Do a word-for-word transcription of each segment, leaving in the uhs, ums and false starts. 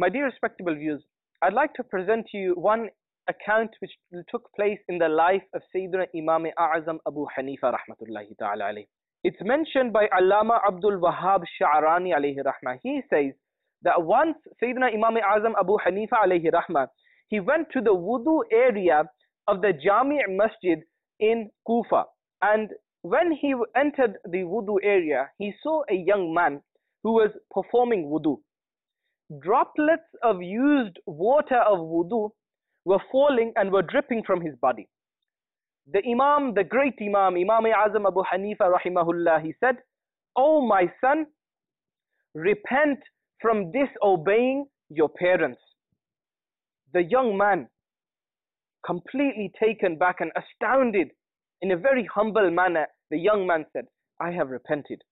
My dear respectable viewers, I'd like to present to you one account which took place in the life of Sayyidina Imam A'azam Abu Hanifa rahmatullahi ta'ala alayhi. It's mentioned by Allama Abdul Wahhab Sha'rani alayhi rahmah. He says that once Sayyidina Imam A'azam Abu Hanifa alayhi rahmah, he went to the wudu area of the Jami' Masjid in Kufa, and when he entered the wudu area, he saw a young man who was performing wudu. Droplets of used water of wudu were falling and were dripping from his body. The Imam, the great Imam, Imam A'azam Abu Hanifa rahimahullah, he said, "Oh my son, repent from disobeying your parents." The young man, completely taken back and astounded, in a very humble manner, the young man said, "I have repented."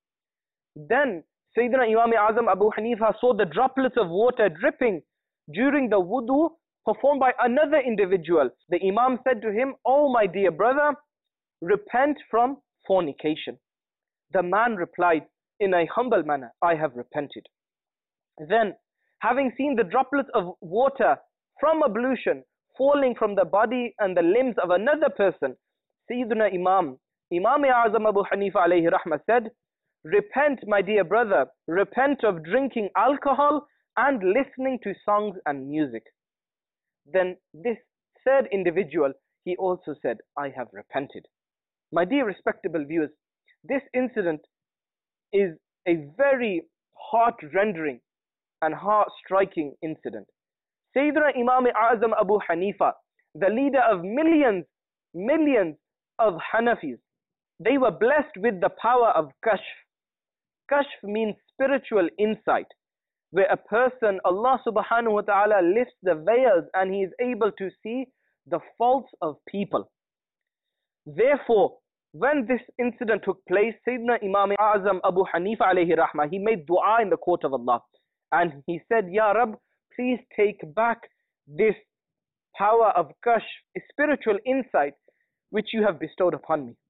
Then Sayyidina Imam A'azam Abu Hanifa saw the droplets of water dripping during the wudu performed by another individual. The Imam said to him, "Oh my dear brother, repent from fornication." The man replied in a humble manner, "I have repented." Then, having seen the droplets of water from ablution falling from the body and the limbs of another person, Sayyidina Imam, Imam A'azam Abu Hanifa alayhi rahmah said, "Repent, my dear brother, repent of drinking alcohol and listening to songs and music." Then this third individual, he also said, "I have repented." My dear respectable viewers, this incident is a very heart-rendering and heart-striking incident. Sayyidina Imam A'azam Abu Hanifa, the leader of millions, millions of Hanafis, they were blessed with the power of kashf. Kashf means spiritual insight, where a person, Allah subhanahu wa ta'ala, lifts the veils and he is able to see the faults of people. Therefore, when this incident took place, Sayyidina Imam A'azam Abu Hanifa alayhi rahmah, he made dua in the court of Allah, and he said, "Ya Rabb, please take back this power of kashf, spiritual insight, which you have bestowed upon me."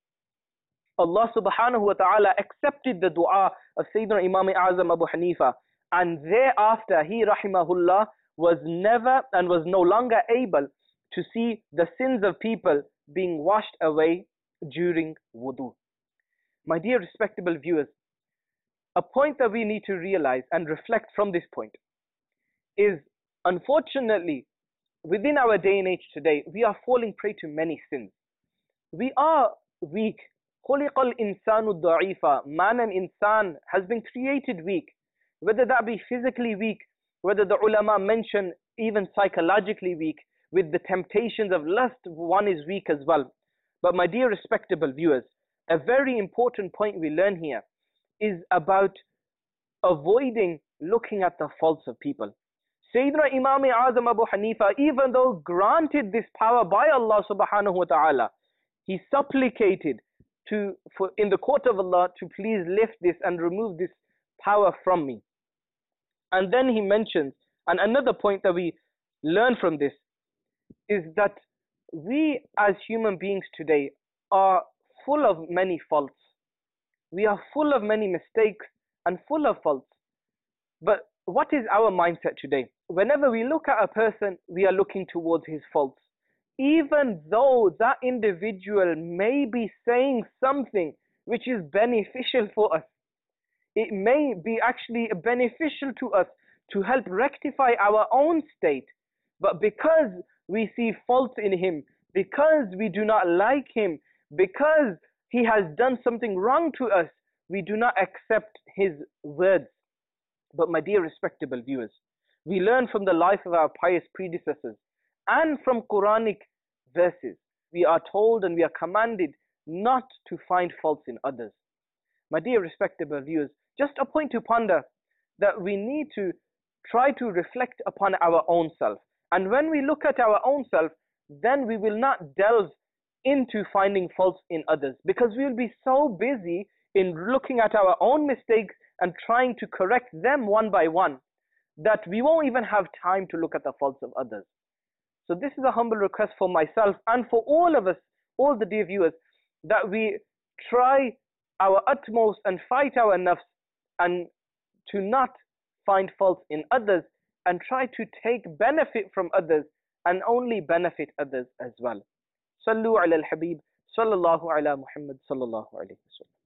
Allah subhanahu wa ta'ala accepted the dua of Sayyidina Imam A'azam Abu Hanifa, and thereafter he rahimahullah was never and was no longer able to see the sins of people being washed away during wudu. My dear respectable viewers, a point that we need to realize and reflect from this point is, unfortunately, within our day and age today, we are falling prey to many sins. We are weak. خُلِقَ الْإِنسَانُ ضَعِيفًا. Man and insan has been created weak, whether that be physically weak, whether the ulama mention even psychologically weak, with the temptations of lust, one is weak as well. But my dear respectable viewers, a very important point we learn here is about avoiding looking at the faults of people. Sayyidina Imam A'azam Abu Hanifa, even though granted this power by Allah subhanahu wa ta'ala, he supplicated to, for, in the court of Allah, to please lift this and remove this power from me. And then he mentions, and another point that we learn from this is that we as human beings today are full of many faults. We are full of many mistakes and full of faults. But what is our mindset today? Whenever we look at a person, we are looking towards his faults, even though that individual may be saying something which is beneficial for us. It may be actually beneficial to us to help rectify our own state. But because we see faults in him, because we do not like him, because he has done something wrong to us, we do not accept his words. But my dear respectable viewers, we learn from the life of our pious predecessors and from Quranic verses. We are told and we are commanded not to find faults in others. My dear respectable viewers, just a point to ponder, that we need to try to reflect upon our own self. And when we look at our own self, then we will not delve into finding faults in others, because we will be so busy in looking at our own mistakes and trying to correct them one by one, that we won't even have time to look at the faults of others. So this is a humble request for myself and for all of us, all the dear viewers, that we try our utmost and fight our nafs and to not find faults in others and try to take benefit from others and only benefit others as well. Sallu ala al-Habib sallallahu ala Muhammad sallallahu alayhi wa sallam.